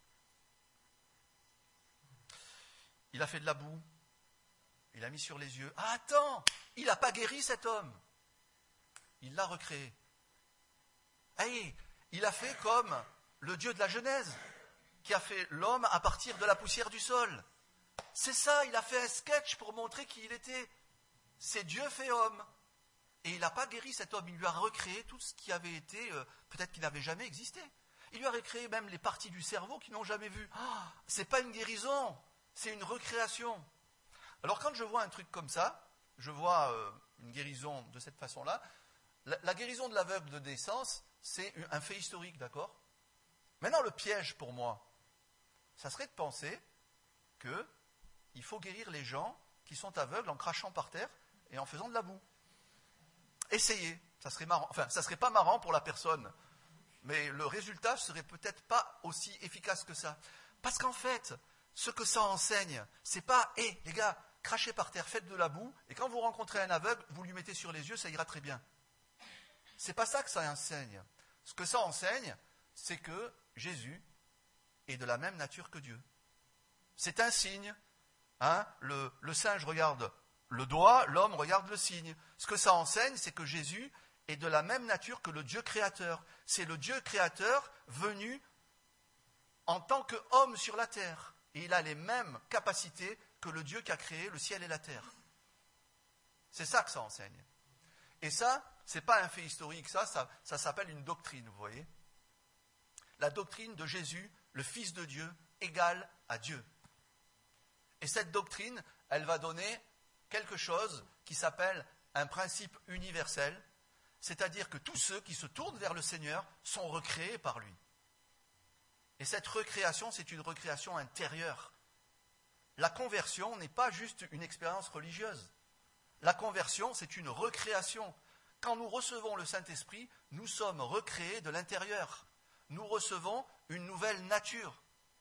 Il a fait de la boue, il a mis sur les yeux. Ah, attends, il n'a pas guéri cet homme. Il l'a recréé. Hey, il a fait comme le Dieu de la Genèse, qui a fait l'homme à partir de la poussière du sol. C'est ça, il a fait un sketch pour montrer qui il était. C'est Dieu fait homme. Et il n'a pas guéri cet homme, il lui a recréé tout ce qui avait été, euh, peut-être qui n'avait jamais existé. Il lui a recréé même les parties du cerveau qu'ils n'ont jamais vues. Oh, c'est pas une guérison, c'est une recréation. Alors quand je vois un truc comme ça, je vois euh, une guérison de cette façon-là, la, la guérison de l'aveugle de naissance, c'est un fait historique, d'accord? Maintenant, le piège pour moi, ça serait de penser qu'il faut guérir les gens qui sont aveugles en crachant par terre et en faisant de la boue. Essayez, ça serait marrant. Enfin, ça serait pas marrant pour la personne, mais le résultat serait peut-être pas aussi efficace que ça. Parce qu'en fait, ce que ça enseigne, c'est pas « hé, les gars, crachez par terre, faites de la boue, et quand vous rencontrez un aveugle, vous lui mettez sur les yeux, ça ira très bien. » C'est pas ça que ça enseigne. Ce que ça enseigne, c'est que Jésus est de la même nature que Dieu. C'est un signe. Hein, le, le singe regarde le doigt, l'homme regarde le signe. Ce que ça enseigne, c'est que Jésus est de la même nature que le Dieu créateur. C'est le Dieu créateur venu en tant qu'homme sur la terre. Et il a les mêmes capacités que le Dieu qui a créé le ciel et la terre. C'est ça que ça enseigne. Et ça, ce n'est pas un fait historique, ça, ça, ça s'appelle une doctrine, vous voyez. La doctrine de Jésus, le Fils de Dieu, égal à Dieu. Et cette doctrine, elle va donner quelque chose qui s'appelle un principe universel, c'est-à-dire que tous ceux qui se tournent vers le Seigneur sont recréés par lui. Et cette recréation, c'est une recréation intérieure. La conversion n'est pas juste une expérience religieuse. La conversion, c'est une recréation. Quand nous recevons le Saint-Esprit, nous sommes recréés de l'intérieur. Nous recevons une nouvelle nature.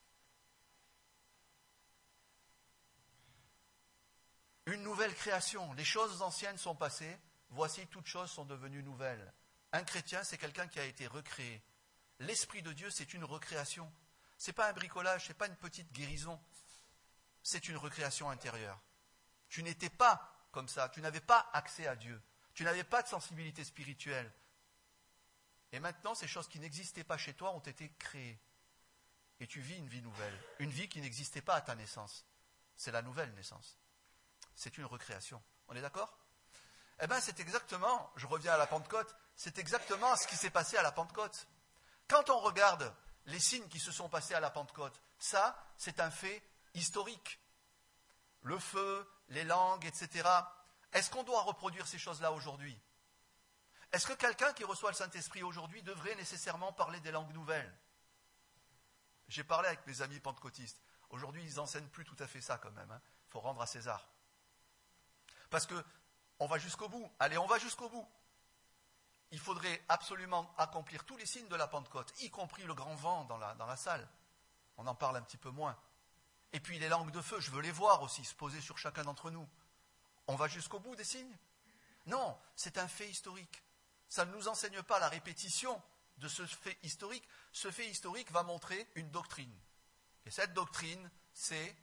Une nouvelle création. Les choses anciennes sont passées, voici toutes choses sont devenues nouvelles. Un chrétien, c'est quelqu'un qui a été recréé. L'Esprit de Dieu, c'est une recréation. Ce n'est pas un bricolage, ce n'est pas une petite guérison. C'est une recréation intérieure. Tu n'étais pas comme ça, tu n'avais pas accès à Dieu, tu n'avais pas de sensibilité spirituelle. Et maintenant, ces choses qui n'existaient pas chez toi ont été créées. Et tu vis une vie nouvelle, une vie qui n'existait pas à ta naissance. C'est la nouvelle naissance. C'est une recréation. On est d'accord ? Eh bien, c'est exactement, je reviens à la Pentecôte, c'est exactement ce qui s'est passé à la Pentecôte. Quand on regarde les signes qui se sont passés à la Pentecôte, ça, c'est un fait historique. Le feu, les langues, et cetera. Est-ce qu'on doit reproduire ces choses-là aujourd'hui ? Est-ce que quelqu'un qui reçoit le Saint-Esprit aujourd'hui devrait nécessairement parler des langues nouvelles ? J'ai parlé avec mes amis pentecôtistes. Aujourd'hui, ils n'enseignent plus tout à fait ça quand même. Il hein. faut rendre à César. Parce que on va jusqu'au bout. Allez, on va jusqu'au bout. Il faudrait absolument accomplir tous les signes de la Pentecôte, y compris le grand vent dans la, dans la salle. On en parle un petit peu moins. Et puis les langues de feu, je veux les voir aussi se poser sur chacun d'entre nous. On va jusqu'au bout des signes ? Non, c'est un fait historique. Ça ne nous enseigne pas la répétition de ce fait historique. Ce fait historique va montrer une doctrine. Et cette doctrine, c'est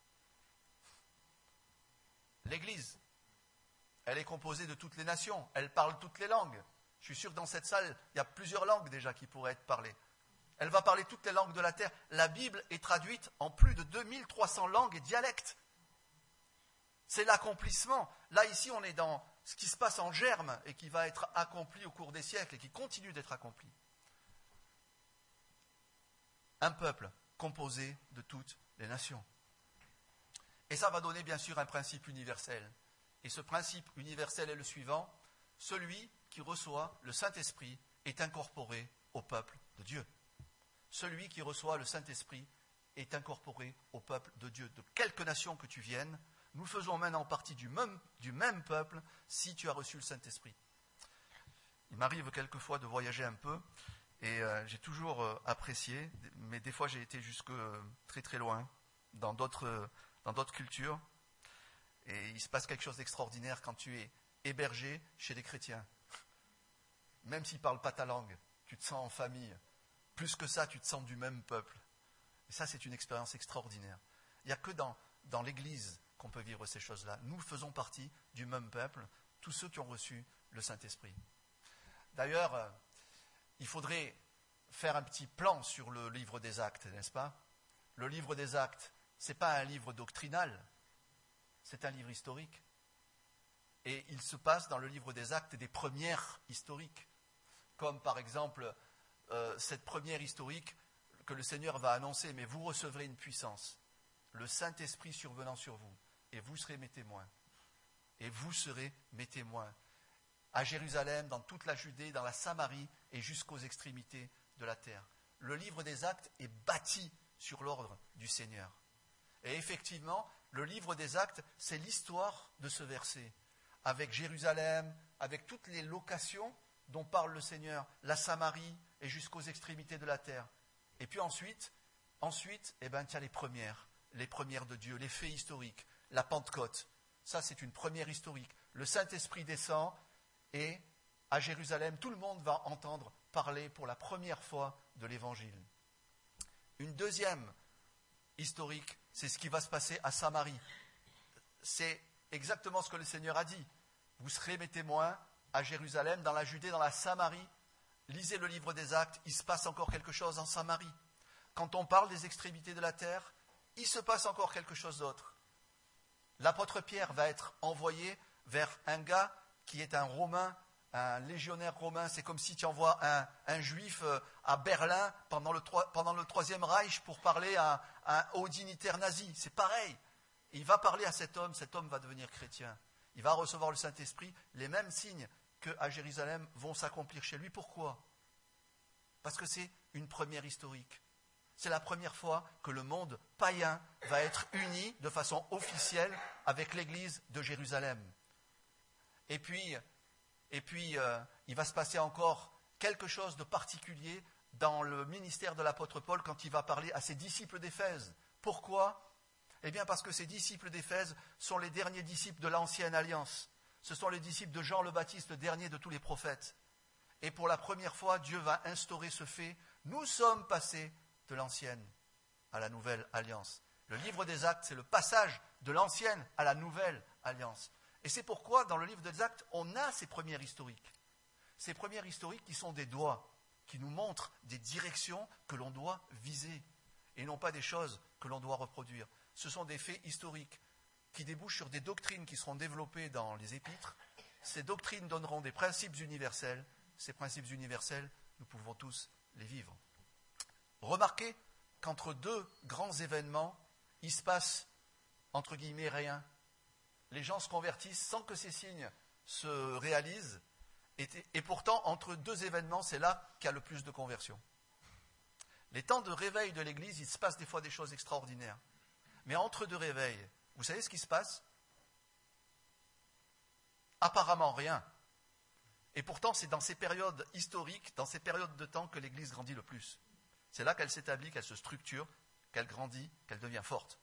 l'Église. Elle est composée de toutes les nations. Elle parle toutes les langues. Je suis sûr que dans cette salle, il y a plusieurs langues déjà qui pourraient être parlées. Elle va parler toutes les langues de la terre. La Bible est traduite en plus de deux mille trois cents langues et dialectes. C'est l'accomplissement. Là, ici, on est dans ce qui se passe en germe et qui va être accompli au cours des siècles et qui continue d'être accompli. Un peuple composé de toutes les nations. Et ça va donner bien sûr un principe universel. Et ce principe universel est le suivant. Celui qui reçoit le Saint-Esprit est incorporé au peuple de Dieu. Celui qui reçoit le Saint-Esprit est incorporé au peuple de Dieu. De quelque nation que tu viennes, nous faisons maintenant partie du même, du même peuple si tu as reçu le Saint-Esprit. Il m'arrive quelquefois de voyager un peu et euh, j'ai toujours euh, apprécié, mais des fois j'ai été jusque euh, très très loin, dans d'autres, euh, dans d'autres cultures. Et il se passe quelque chose d'extraordinaire quand tu es hébergé chez des chrétiens. Même s'ils ne parlent pas ta langue, tu te sens en famille. Plus que ça, tu te sens du même peuple. Et ça, c'est une expérience extraordinaire. Il n'y a que dans, dans l'Église qu'on peut vivre ces choses-là. Nous faisons partie du même peuple, tous ceux qui ont reçu le Saint-Esprit. D'ailleurs, euh, il faudrait faire un petit plan sur le livre des Actes, n'est-ce pas ? Le livre des Actes, ce n'est pas un livre doctrinal, c'est un livre historique. Et il se passe dans le livre des Actes des premières historiques. Comme par exemple, euh, cette première historique que le Seigneur va annoncer, mais vous recevrez une puissance, le Saint-Esprit survenant sur vous, et vous serez mes témoins. Et vous serez mes témoins. À Jérusalem, dans toute la Judée, dans la Samarie et jusqu'aux extrémités de la terre. Le livre des Actes est bâti sur l'ordre du Seigneur. Et effectivement, le livre des Actes, c'est l'histoire de ce verset. Avec Jérusalem, avec toutes les locations dont parle le Seigneur, la Samarie et jusqu'aux extrémités de la terre. Et puis ensuite, ensuite, eh ben, tu as les premières, les premières de Dieu, les faits historiques, la Pentecôte. Ça, c'est une première historique. Le Saint-Esprit descend et à Jérusalem, tout le monde va entendre parler pour la première fois de l'Évangile. Une deuxième historique, c'est ce qui va se passer à Samarie. C'est exactement ce que le Seigneur a dit. Vous serez mes témoins à Jérusalem, dans la Judée, dans la Samarie. Lisez le livre des Actes, il se passe encore quelque chose en Samarie. Quand on parle des extrémités de la terre, il se passe encore quelque chose d'autre. L'apôtre Pierre va être envoyé vers un gars qui est un Romain, un légionnaire romain. C'est comme si tu envoies un, un juif à Berlin pendant le, pendant le Troisième Reich pour parler à, à un haut dignitaire nazi. C'est pareil. Et il va parler à cet homme, cet homme va devenir chrétien. Il va recevoir le Saint-Esprit, les mêmes signes qu'à Jérusalem vont s'accomplir chez lui. Pourquoi? Parce que c'est une première historique. C'est la première fois que le monde païen va être uni de façon officielle avec l'Église de Jérusalem. Et puis, et puis euh, il va se passer encore quelque chose de particulier dans le ministère de l'apôtre Paul quand il va parler à ses disciples d'Éphèse. Pourquoi? Eh bien parce que ces disciples d'Éphèse sont les derniers disciples de l'Ancienne Alliance. Ce sont les disciples de Jean le Baptiste, le dernier de tous les prophètes. Et pour la première fois, Dieu va instaurer ce fait. Nous sommes passés de l'Ancienne à la Nouvelle Alliance. Le livre des Actes, c'est le passage de l'Ancienne à la Nouvelle Alliance. Et c'est pourquoi, dans le livre des Actes, on a ces premières historiques. Ces premières historiques qui sont des doigts, qui nous montrent des directions que l'on doit viser, et non pas des choses que l'on doit reproduire. Ce sont des faits historiques qui débouchent sur des doctrines qui seront développées dans les épîtres. Ces doctrines donneront des principes universels. Ces principes universels, nous pouvons tous les vivre. Remarquez qu'entre deux grands événements, il se passe, entre guillemets, rien. Les gens se convertissent sans que ces signes se réalisent. Et, et pourtant, entre deux événements, c'est là qu'il y a le plus de conversions. Les temps de réveil de l'Église, il se passe des fois des choses extraordinaires. Mais entre deux réveils, vous savez ce qui se passe? Apparemment rien. Et pourtant, c'est dans ces périodes historiques, dans ces périodes de temps que l'Église grandit le plus. C'est là qu'elle s'établit, qu'elle se structure, qu'elle grandit, qu'elle devient forte.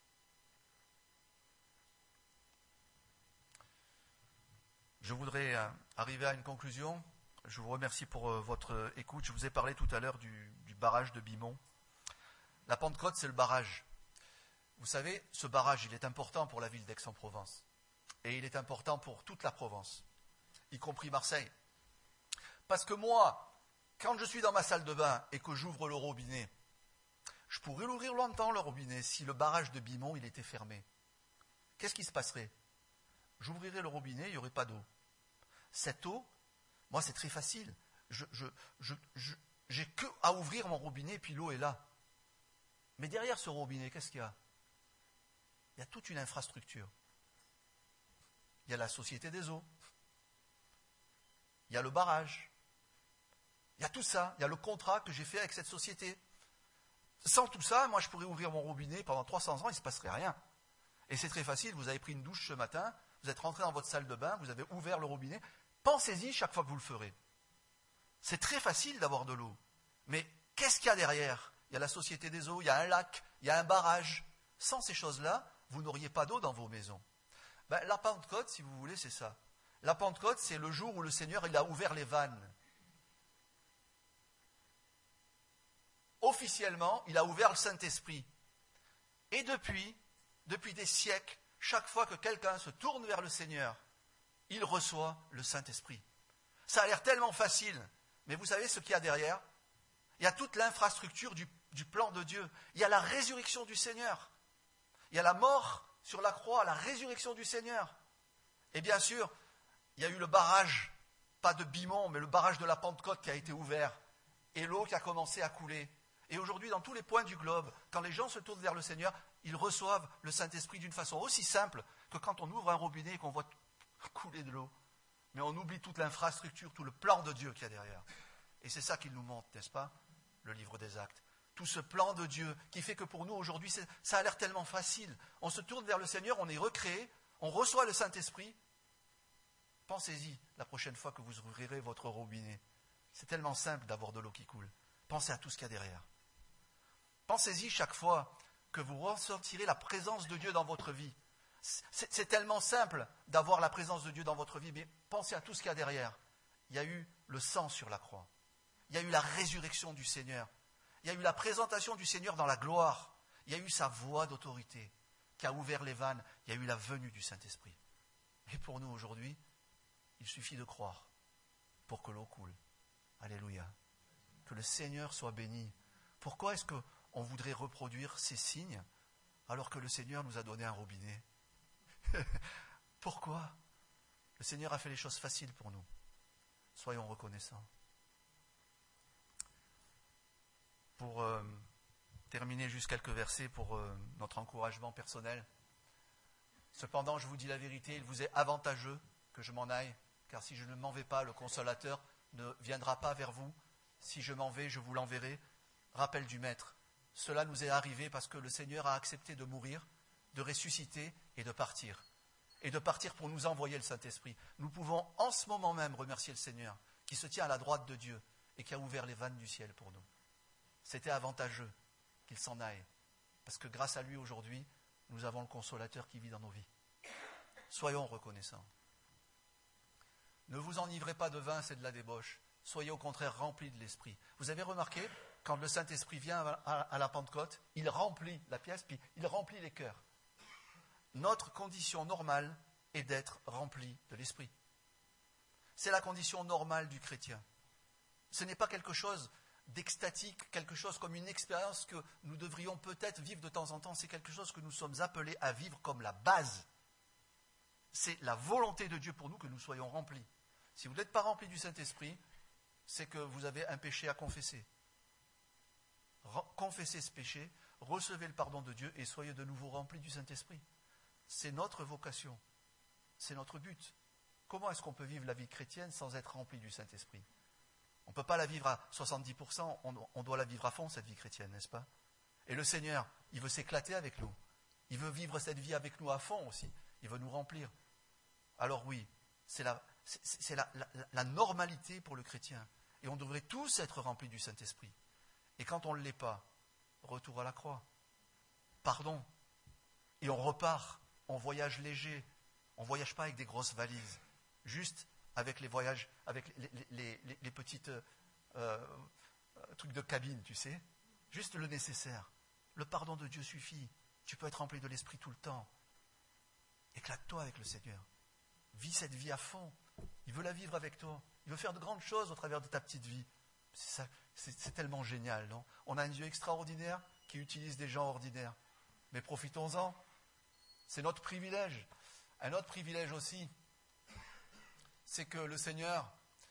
Je voudrais euh, arriver à une conclusion. Je vous remercie pour euh, votre écoute. Je vous ai parlé tout à l'heure du, du barrage de Bimont. La Pentecôte, c'est le barrage. Vous savez, ce barrage, il est important pour la ville d'Aix-en-Provence. Et il est important pour toute la Provence, y compris Marseille. Parce que moi, quand je suis dans ma salle de bain et que j'ouvre le robinet, je pourrais l'ouvrir longtemps, le robinet, si le barrage de Bimont, il était fermé. Qu'est-ce qui se passerait? J'ouvrirais le robinet, il n'y aurait pas d'eau. Cette eau, moi, c'est très facile. Je, je, je, je, j'ai que à ouvrir mon robinet et puis l'eau est là. Mais derrière ce robinet, qu'est-ce qu'il y a? Il y a toute une infrastructure. Il y a la Société des eaux. Il y a le barrage. Il y a tout ça. Il y a le contrat que j'ai fait avec cette société. Sans tout ça, moi, je pourrais ouvrir mon robinet pendant trois cents ans, il ne se passerait rien. Et c'est très facile. Vous avez pris une douche ce matin, vous êtes rentré dans votre salle de bain, vous avez ouvert le robinet. Pensez-y chaque fois que vous le ferez. C'est très facile d'avoir de l'eau. Mais qu'est-ce qu'il y a derrière? Il y a la Société des eaux, il y a un lac, il y a un barrage. Sans ces choses-là, vous n'auriez pas d'eau dans vos maisons. Ben, la Pentecôte, si vous voulez, c'est ça. La Pentecôte, c'est le jour où le Seigneur il a ouvert les vannes. Officiellement, il a ouvert le Saint-Esprit. Et depuis, depuis des siècles, chaque fois que quelqu'un se tourne vers le Seigneur, il reçoit le Saint-Esprit. Ça a l'air tellement facile, mais vous savez ce qu'il y a derrière? Il y a toute l'infrastructure du, du plan de Dieu. Il y a la résurrection du Seigneur. Il y a la mort sur la croix, la résurrection du Seigneur. Et bien sûr, il y a eu le barrage, pas de Bimont, mais le barrage de la Pentecôte qui a été ouvert. Et l'eau qui a commencé à couler. Et aujourd'hui, dans tous les points du globe, quand les gens se tournent vers le Seigneur, ils reçoivent le Saint-Esprit d'une façon aussi simple que quand on ouvre un robinet et qu'on voit couler de l'eau. Mais on oublie toute l'infrastructure, tout le plan de Dieu qu'il y a derrière. Et c'est ça qu'il nous montre, n'est-ce pas? Le livre des Actes. Tout ce plan de Dieu qui fait que pour nous, aujourd'hui, ça a l'air tellement facile. On se tourne vers le Seigneur, on est recréé, on reçoit le Saint-Esprit. Pensez-y la prochaine fois que vous ouvrirez votre robinet. C'est tellement simple d'avoir de l'eau qui coule. Pensez à tout ce qu'il y a derrière. Pensez-y chaque fois que vous ressentirez la présence de Dieu dans votre vie. C'est, c'est tellement simple d'avoir la présence de Dieu dans votre vie, mais pensez à tout ce qu'il y a derrière. Il y a eu le sang sur la croix. Il y a eu la résurrection du Seigneur. Il y a eu la présentation du Seigneur dans la gloire. Il y a eu sa voix d'autorité qui a ouvert les vannes. Il y a eu la venue du Saint-Esprit. Et pour nous aujourd'hui, il suffit de croire pour que l'eau coule. Alléluia. Que le Seigneur soit béni. Pourquoi est-ce qu'on voudrait reproduire ces signes alors que le Seigneur nous a donné un robinet? Pourquoi? Le Seigneur a fait les choses faciles pour nous. Soyons reconnaissants. Pour euh, terminer juste quelques versets pour euh, notre encouragement personnel. Cependant, je vous dis la vérité, il vous est avantageux que je m'en aille, car si je ne m'en vais pas, le Consolateur ne viendra pas vers vous. Si je m'en vais, je vous l'enverrai. Rappel du Maître. Cela nous est arrivé parce que le Seigneur a accepté de mourir, de ressusciter et de partir. Et de partir pour nous envoyer le Saint-Esprit. Nous pouvons en ce moment même remercier le Seigneur, qui se tient à la droite de Dieu et qui a ouvert les vannes du ciel pour nous. C'était avantageux qu'il s'en aille, parce que grâce à lui aujourd'hui, nous avons le Consolateur qui vit dans nos vies. Soyons reconnaissants. Ne vous enivrez pas de vin, c'est de la débauche. Soyez au contraire remplis de l'Esprit. Vous avez remarqué, quand le Saint-Esprit vient à la Pentecôte, il remplit la pièce, puis il remplit les cœurs. Notre condition normale est d'être rempli de l'Esprit. C'est la condition normale du chrétien. Ce n'est pas quelque chose d'extatique, quelque chose comme une expérience que nous devrions peut-être vivre de temps en temps. C'est quelque chose que nous sommes appelés à vivre comme la base. C'est la volonté de Dieu pour nous que nous soyons remplis. Si vous n'êtes pas remplis du Saint-Esprit, c'est que vous avez un péché à confesser. Confessez ce péché, recevez le pardon de Dieu et soyez de nouveau remplis du Saint-Esprit. C'est notre vocation, c'est notre but. Comment est-ce qu'on peut vivre la vie chrétienne sans être rempli du Saint-Esprit? On ne peut pas la vivre à soixante-dix pour cent, on, on doit la vivre à fond, cette vie chrétienne, n'est-ce pas? Et le Seigneur, il veut s'éclater avec nous. Il veut vivre cette vie avec nous à fond aussi. Il veut nous remplir. Alors oui, c'est la, c'est, c'est la, la, la normalité pour le chrétien. Et on devrait tous être remplis du Saint-Esprit. Et quand on ne l'est pas, retour à la croix. Pardon. Et on repart. On voyage léger. On ne voyage pas avec des grosses valises. Juste avec les voyages, avec les, les, les, les petites euh, trucs de cabine, tu sais. Juste le nécessaire. Le pardon de Dieu suffit. Tu peux être rempli de l'Esprit tout le temps. Éclate-toi avec le Seigneur. Vis cette vie à fond. Il veut la vivre avec toi. Il veut faire de grandes choses au travers de ta petite vie. C'est, ça, c'est, c'est tellement génial, non? On a un Dieu extraordinaire qui utilise des gens ordinaires. Mais profitons-en. C'est notre privilège. Un autre privilège aussi, c'est que le Seigneur,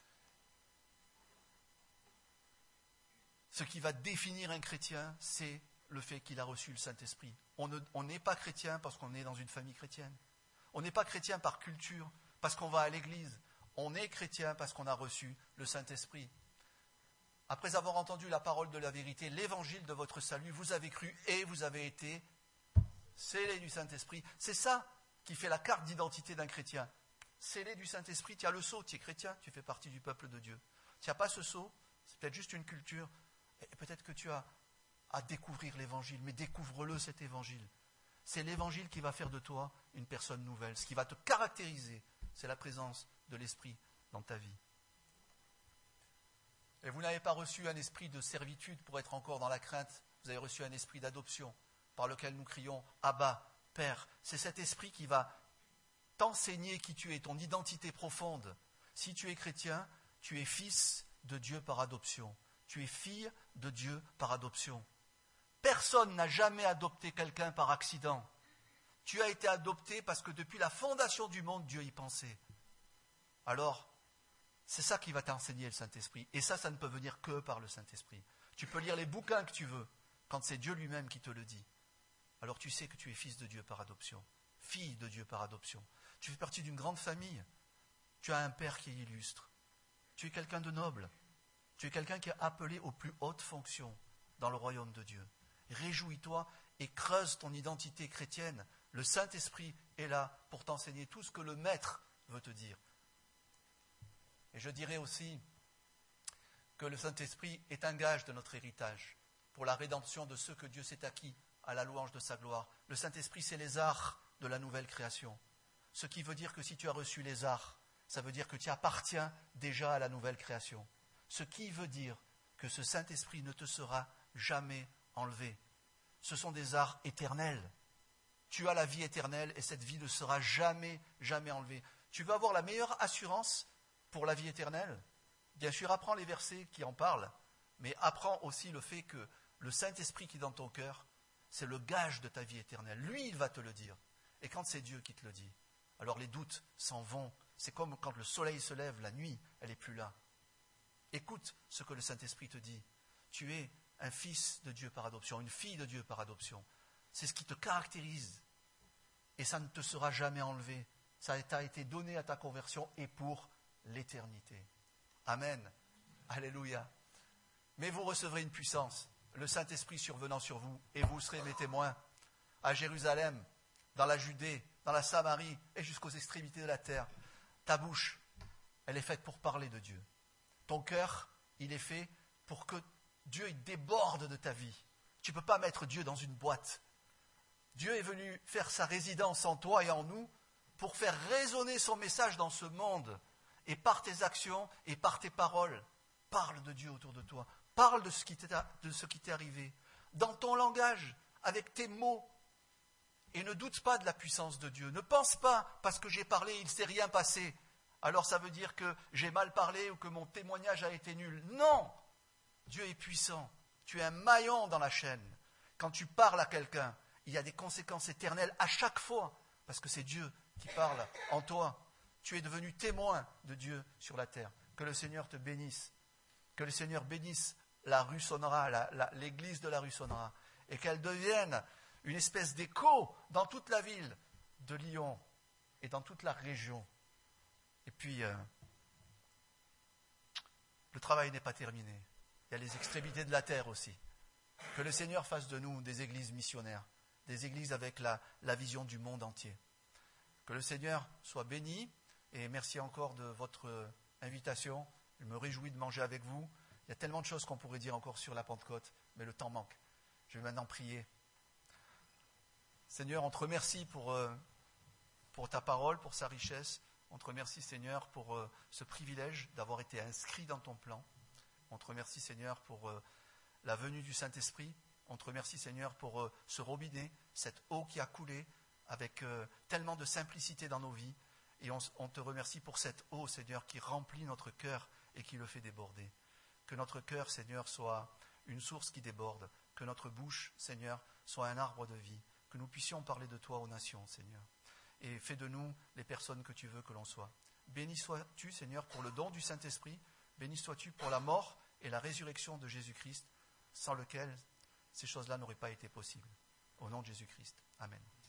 ce qui va définir un chrétien, c'est le fait qu'il a reçu le Saint-Esprit. On ne, on n'est pas chrétien parce qu'on est dans une famille chrétienne. On n'est pas chrétien par culture, parce qu'on va à l'église. On est chrétien parce qu'on a reçu le Saint-Esprit. Après avoir entendu la parole de la vérité, l'évangile de votre salut, vous avez cru et vous avez été scellés du Saint-Esprit. C'est ça qui fait la carte d'identité d'un chrétien. Scellé du Saint-Esprit, tu as le sceau, tu es chrétien, tu fais partie du peuple de Dieu. Tu n'as pas ce sceau, c'est peut-être juste une culture, et peut-être que tu as à découvrir l'évangile, mais découvre-le cet évangile. C'est l'évangile qui va faire de toi une personne nouvelle. Ce qui va te caractériser, c'est la présence de l'Esprit dans ta vie. Et vous n'avez pas reçu un esprit de servitude pour être encore dans la crainte. Vous avez reçu un esprit d'adoption par lequel nous crions « Abba, Père ». C'est cet esprit qui va t'enseigner qui tu es, ton identité profonde. Si tu es chrétien, tu es fils de Dieu par adoption. Tu es fille de Dieu par adoption. Personne n'a jamais adopté quelqu'un par accident. Tu as été adopté parce que depuis la fondation du monde, Dieu y pensait. Alors, c'est ça qui va t'enseigner le Saint-Esprit. Et ça, ça ne peut venir que par le Saint-Esprit. Tu peux lire les bouquins que tu veux, quand c'est Dieu lui-même qui te le dit. Alors tu sais que tu es fils de Dieu par adoption, fille de Dieu par adoption. Tu fais partie d'une grande famille. Tu as un père qui est illustre. Tu es quelqu'un de noble. Tu es quelqu'un qui est appelé aux plus hautes fonctions dans le royaume de Dieu. Réjouis-toi et creuse ton identité chrétienne. Le Saint-Esprit est là pour t'enseigner tout ce que le Maître veut te dire. Et je dirais aussi que le Saint-Esprit est un gage de notre héritage pour la rédemption de ceux que Dieu s'est acquis à la louange de sa gloire. Le Saint-Esprit, c'est les arts de la nouvelle création. Ce qui veut dire que si tu as reçu les arts, ça veut dire que tu appartiens déjà à la nouvelle création. Ce qui veut dire que ce Saint-Esprit ne te sera jamais enlevé. Ce sont des arts éternels. Tu as la vie éternelle et cette vie ne sera jamais, jamais enlevée. Tu veux avoir la meilleure assurance pour la vie éternelle? Bien sûr, apprends les versets qui en parlent, mais apprends aussi le fait que le Saint-Esprit qui est dans ton cœur, c'est le gage de ta vie éternelle. Lui, il va te le dire. Et quand c'est Dieu qui te le dit, alors les doutes s'en vont. C'est comme quand le soleil se lève, la nuit, elle n'est plus là. Écoute ce que le Saint-Esprit te dit. Tu es un fils de Dieu par adoption, une fille de Dieu par adoption. C'est ce qui te caractérise. et ça ne te sera jamais enlevé. Ça t'a été donné à ta conversion et pour l'éternité. Amen. Alléluia. Mais vous recevrez une puissance, le Saint-Esprit survenant sur vous, et vous serez mes témoins à Jérusalem, dans la Judée, dans la Samarie et jusqu'aux extrémités de la terre. Ta bouche, elle est faite pour parler de Dieu. Ton cœur, il est fait pour que Dieu il déborde de ta vie. Tu ne peux pas mettre Dieu dans une boîte. Dieu est venu faire sa résidence en toi et en nous pour faire résonner son message dans ce monde. Et par tes actions et par tes paroles, parle de Dieu autour de toi. Parle de ce qui t'est, de ce qui t'est arrivé. Dans ton langage, avec tes mots. Et ne doute pas de la puissance de Dieu. Ne pense pas, parce que j'ai parlé, il ne s'est rien passé. Alors ça veut dire que j'ai mal parlé ou que mon témoignage a été nul. Non! Dieu est puissant. Tu es un maillon dans la chaîne. Quand tu parles à quelqu'un, il y a des conséquences éternelles à chaque fois. Parce que c'est Dieu qui parle en toi. Tu es devenu témoin de Dieu sur la terre. Que le Seigneur te bénisse. Que le Seigneur bénisse la rue Sonnera, la, la, l'église de la rue Sonnera. Et qu'elle devienne une espèce d'écho dans toute la ville de Lyon et dans toute la région. Et puis, euh, le travail n'est pas terminé. Il y a les extrémités de la terre aussi. Que le Seigneur fasse de nous des églises missionnaires, des églises avec la, la vision du monde entier. Que le Seigneur soit béni, et merci encore de votre invitation. Je me réjouis de manger avec vous. Il y a tellement de choses qu'on pourrait dire encore sur la Pentecôte, mais le temps manque. Je vais maintenant prier. Seigneur, on te remercie pour, euh, pour ta parole, pour sa richesse. On te remercie, Seigneur, pour euh, ce privilège d'avoir été inscrit dans ton plan. On te remercie, Seigneur, pour euh, la venue du Saint-Esprit. On te remercie, Seigneur, pour euh, ce robinet, cette eau qui a coulé avec euh, tellement de simplicité dans nos vies. Et on, on te remercie pour cette eau, Seigneur, qui remplit notre cœur et qui le fait déborder. Que notre cœur, Seigneur, soit une source qui déborde. Que notre bouche, Seigneur, soit un arbre de vie. Que nous puissions parler de toi aux nations, Seigneur. Et fais de nous les personnes que tu veux que l'on soit. Béni sois-tu, Seigneur, pour le don du Saint-Esprit. Béni sois-tu pour la mort et la résurrection de Jésus-Christ, sans lequel ces choses-là n'auraient pas été possibles. Au nom de Jésus-Christ. Amen.